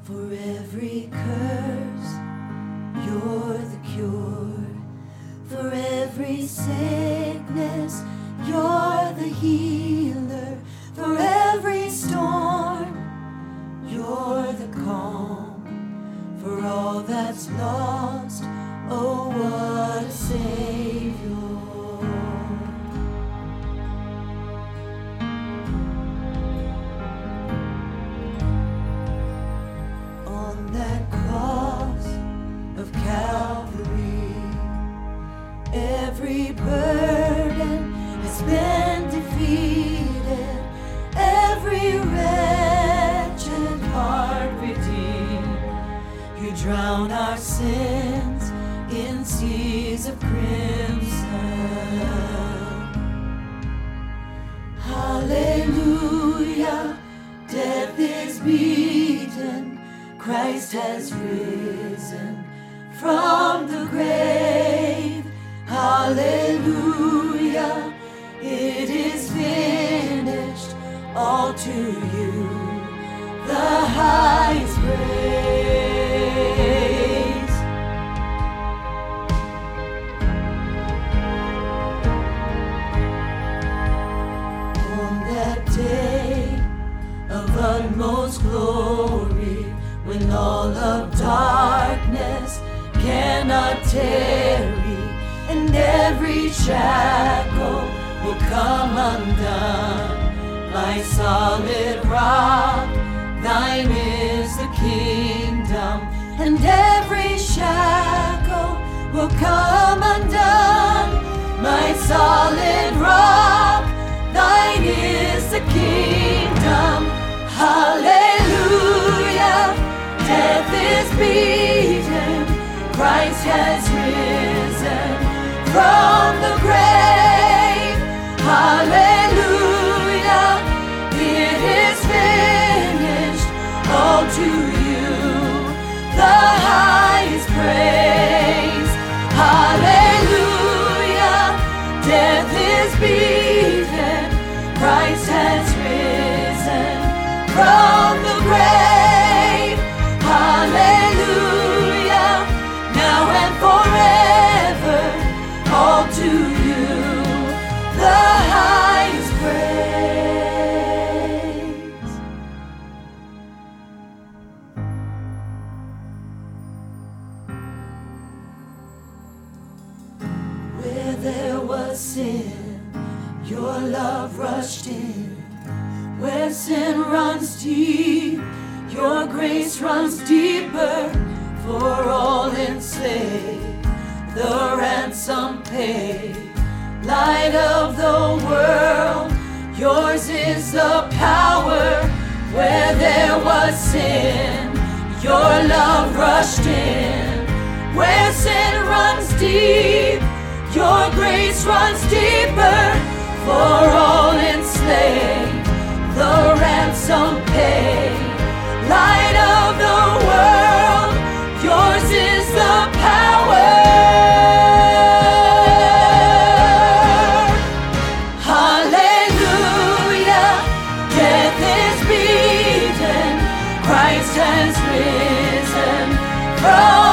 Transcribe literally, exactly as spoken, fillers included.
For every curse, you're the cure. For every sickness, you're the healer. For every storm, you're the calm. For all that's lost, oh, what a Savior. On that cross of Calvary, every burden has been defeated, every wretched heart redeemed. You drown our sins in seas of crimson. Hallelujah, death is beaten, Christ has risen from the grave. Hallelujah, it is finished, all to you the highest praise. On that day of utmost glory, when all of darkness cannot tarry, and every shackle will come undone. My solid rock, thine is the kingdom, and every shackle will come undone. My solid rock, thine is the kingdom. Hallelujah, death is beaten, Christ has risen from the grave. Hallelujah, it is finished, all to you the highest praise. Hallelujah, death is beaten, Christ has risen from the grave. Hallelujah, now and forever, all to you the highest praise. Where there was sin, your love rushed in. Where sin runs deep, your grace runs deeper. For all enslaved, the ransom paid. Light of the world, yours is the power. Where there was sin, your love rushed in. Where sin runs deep, your grace runs deeper. For all enslaved, the ransom paid. Light of the world, yours is the power. Hallelujah, death is beaten, Christ has risen from